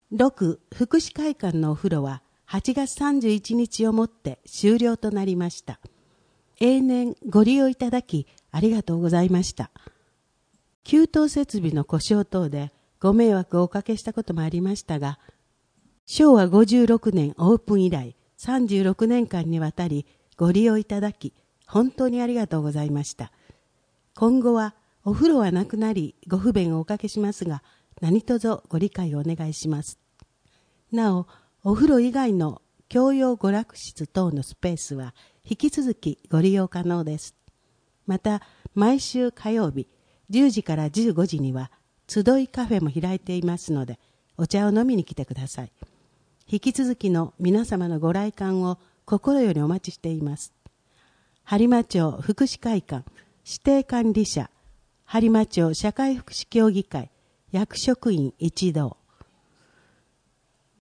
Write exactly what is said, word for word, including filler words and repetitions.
ろく福祉会館のお風呂ははちがつさんじゅういちにちをもって終了となりました。永年ご利用いただきありがとうございました。給湯設備の故障等でご迷惑をおかけしたこともありましたが、しょうわごじゅうろくねんオープン以来さんじゅうろくねんかんにわたりご利用いただき本当にありがとうございました。今後はお風呂はなくなりご不便をおかけしますが、何卒ご理解をお願いします。なお、お風呂以外の共用娯楽室等のスペースは引き続きご利用可能です。また、毎週火曜日じゅうじからじゅうごじには集いカフェも開いていますので、お茶を飲みに来てください。引き続きの皆様のご来館を心よりお待ちしています。播磨町福祉会館指定管理者、播磨町社会福祉協議会役職員一同。